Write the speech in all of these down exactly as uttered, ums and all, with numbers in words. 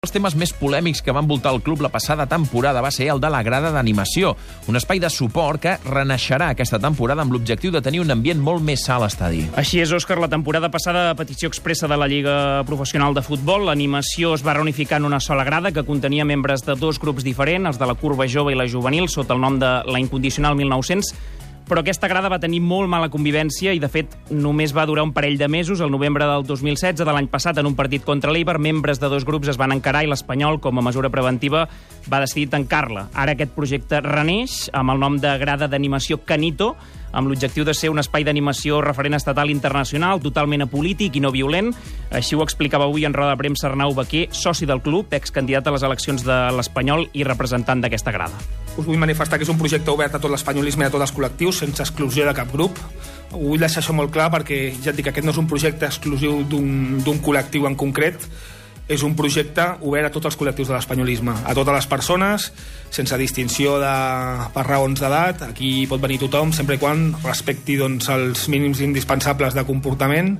Els temes més polèmics que van voltar el club la passada temporada va ser el de la grada d'animació, un espai de suport que renaixerà aquesta temporada amb l'objectiu de tenir un ambient molt més sa a l'estadi. Així és, Òscar. La temporada passada, a petició expressa de la Lliga Professional de Futbol, l'animació es va reunificar en una sola grada que contenia membres de dos grups diferents, els de la Curva Jove i la Juvenil, sota el nom de la Incondicional mil nou-cents, però aquesta grada va tenir molt mala convivència i, de fet, només va durar un parell de mesos. El novembre del dos mil setze, de l'any passat, en un partit contra l'Eibar, membres de dos grups es van encarar i l'Espanyol, com a mesura preventiva, va decidir tancar-la. Ara aquest projecte reneix amb el nom de grada d'animació Canito, amb l'objectiu de ser un espai d'animació referent estatal i internacional, totalment apolític i no violent. Així ho explicava avui en roda de premsa Arnau Baquer, soci del club, excandidat a les eleccions de l'Espanyol i representant d'aquesta grada. Us vull manifestar que és un projecte obert a tot l'espanyolisme i a tots els col·lectius, sense exclusió de cap grup. Vull deixar això molt clar perquè ja et dic que aquest no és un projecte exclusiu d'un col·lectiu en concret, és un projecte obert a tots els col·lectius de l'espanyolisme, a totes les persones, sense distinció de, per raons d'edat. Aquí pot venir tothom, sempre i quan respecti doncs, els mínims indispensables de comportament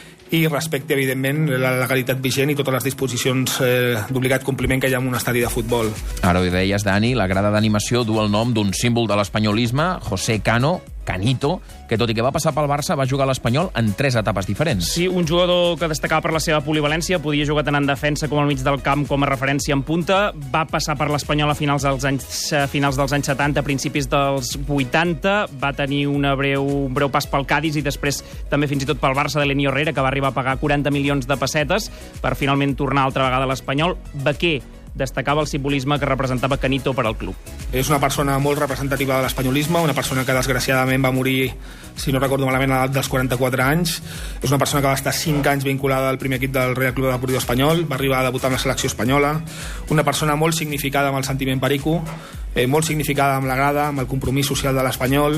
i respecti, evidentment, la legalitat vigent i totes les disposicions eh, d'obligat compliment que hi ha en un estadi de futbol. Ara ho deies, Dani, la grada d'animació du el nom d'un símbol de l'espanyolisme, José Cano, Canito, que tot i que va passar pel Barça, va jugar a l'Espanyol en tres etapes diferents. Sí, un jugador que destacava per la seva polivalència, podia jugar tant en defensa com al mig del camp com a referència en punta, va passar per l'Espanyol a finals dels anys, finals dels anys setanta, principis dels vuitanta, va tenir una breu, un breu pas pel Cádiz i després també fins i tot pel Barça de Lenny Herrera, que va arribar a pagar quaranta milions de pessetes per finalment tornar altra vegada a l'Espanyol. Baquer destacava el simbolisme que representava Canito per al club. És una persona molt representativa de l'espanyolisme, una persona que desgraciadament va morir, si no recordo malament, a l'edat dels quaranta-quatre anys. És una persona que va estar cinc anys vinculada al primer equip del Real Club Deportiu Espanyol, va arribar a debutar amb la selecció espanyola, una persona molt significada amb el sentiment perico, eh, molt significada amb la grada, amb el compromís social de l'Espanyol.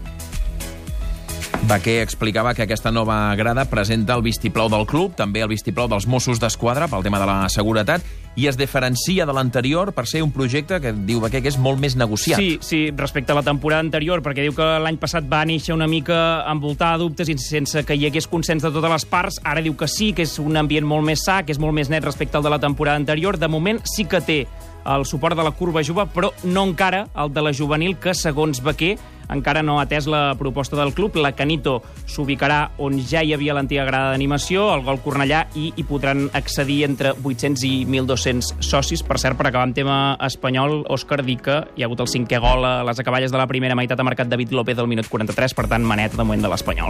Baquer explicava que aquesta nova grada presenta el vistiplau del club, també el vistiplau dels Mossos d'Esquadra pel tema de la seguretat, i es diferencia de l'anterior per ser un projecte que diu Baquer que és molt més negociat. Sí, sí, respecte a la temporada anterior, perquè diu que l'any passat va néixer una mica envoltada de dubtes i sense que hi hagués consens de totes les parts. Ara diu que sí, que és un ambient molt més sa, que és molt més net respecte al de la temporada anterior. De moment sí que té el suport de la Curva Jove, però no encara el de la Juvenil, que, segons Baquer, encara no ha atès la proposta del club. La Canito s'ubicarà on ja hi havia l'antiga grada d'animació, al Gol Cornellà, i hi podran accedir entre vuit-cents i mil dos-cents socis. Per cert, per acabar amb tema espanyol, Òscar, dir que hi ha hagut el cinquè gol a les acaballes de la primera meitat, ha marcat David López al minut quaranta-tres, per tant, maneta de moment de l'Espanyol.